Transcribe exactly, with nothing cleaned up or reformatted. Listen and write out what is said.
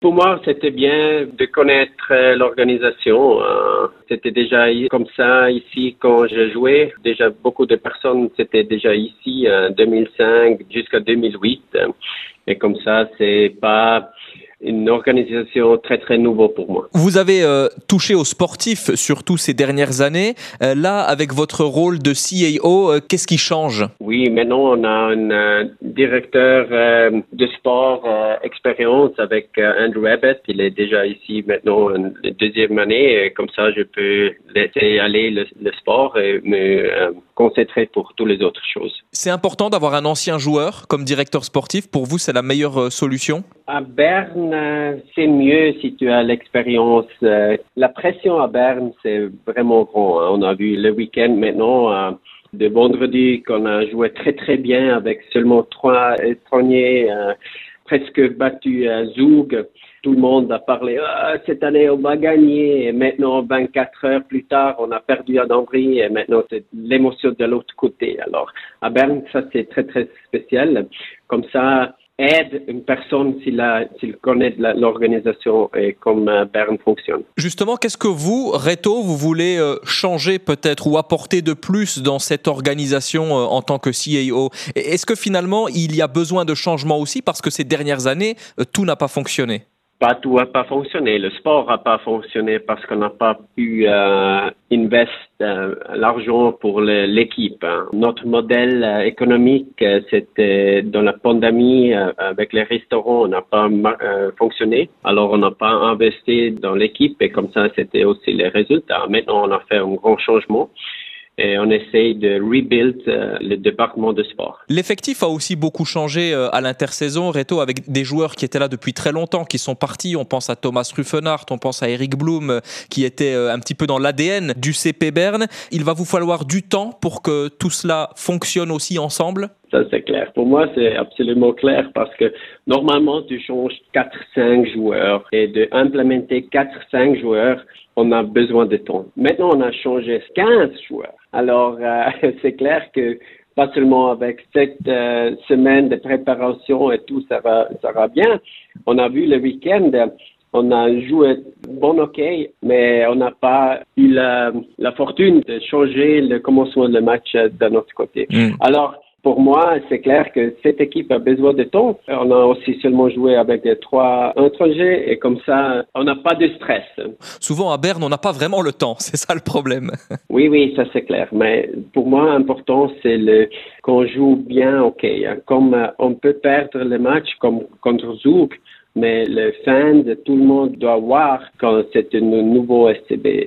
Pour moi, c'était bien de connaître euh, l'organisation. Euh, c'était déjà comme ça ici quand je jouais. Déjà, beaucoup de personnes c'était déjà ici en deux mille cinq jusqu'à deux mille huit. Et comme ça, c'est pas une organisation très très nouveau pour moi. Vous avez euh, touché aux sportifs surtout ces dernières années. Euh, là, avec votre rôle de C A O, euh, qu'est-ce qui change? Oui, maintenant on a un euh, directeur euh, de sport euh, expérience avec euh, Andrew Abbott. Il est déjà ici maintenant en deuxième année. Et comme ça, je peux laisser aller le, le sport et me euh, concentrer pour toutes les autres choses. C'est important d'avoir un ancien joueur comme directeur sportif. Pour vous, c'est la meilleure euh, solution? À Berne, euh, c'est mieux si tu as l'expérience. Euh, la pression à Berne, c'est vraiment grand. Hein. On a vu le week-end maintenant, euh, de vendredi, qu'on a joué très très bien avec seulement trois étrangers, euh, presque battu à Zug. Tout le monde a parlé, ah, cette année on va gagner. Et maintenant, vingt-quatre heures plus tard, on a perdu à Dambry et maintenant c'est l'émotion de l'autre côté. Alors, à Berne, ça c'est très très spécial. Comme ça, aide une personne s'il, a, s'il connaît l'organisation et comment Berne fonctionne. Justement, qu'est-ce que vous, Reto, vous voulez changer peut-être ou apporter de plus dans cette organisation en tant que C A O? Est-ce que finalement, il y a besoin de changement aussi parce que ces dernières années, tout n'a pas fonctionné? Pas tout n'a pas fonctionné. Le sport n'a pas fonctionné parce qu'on n'a pas pu euh, investir euh, l'argent pour le, l'équipe. Hein. Notre modèle euh, économique, euh, c'était dans la pandémie euh, avec les restaurants, on n'a pas euh, fonctionné. Alors, on n'a pas investi dans l'équipe et comme ça, c'était aussi les résultats. Maintenant, on a fait un grand changement. Et on essaye de rebuild euh, le département de sport. L'effectif a aussi beaucoup changé euh, à l'intersaison, Reto, avec des joueurs qui étaient là depuis très longtemps, qui sont partis. On pense à Thomas Ruffenhardt, on pense à Eric Blum, euh, qui était euh, un petit peu dans l'A D N du C P Berne. Il va vous falloir du temps pour que tout cela fonctionne aussi ensemble? Ça, c'est clair. Pour moi, c'est absolument clair parce que normalement, tu changes quatre cinq joueurs et d'implémenter quatre cinq joueurs, on a besoin de temps. Maintenant, on a changé quinze joueurs. Alors, euh, c'est clair que pas seulement avec cette euh, semaine de préparation et tout, ça va, ça va bien. On a vu le week-end, on a joué bon hockey, mais on n'a pas eu la, la fortune de changer le commencement du match de notre côté. Mm. Alors, pour moi, c'est clair que cette équipe a besoin de temps. On a aussi seulement joué avec les trois étrangers et comme ça, on n'a pas de stress. Souvent à Berne, on n'a pas vraiment le temps. C'est ça le problème. Oui, oui, ça c'est clair. Mais pour moi, l'important, c'est le, qu'on joue bien OK. Comme on peut perdre le match comme contre Zug, mais le fan de tout le monde doit voir quand c'est un nouveau S C B.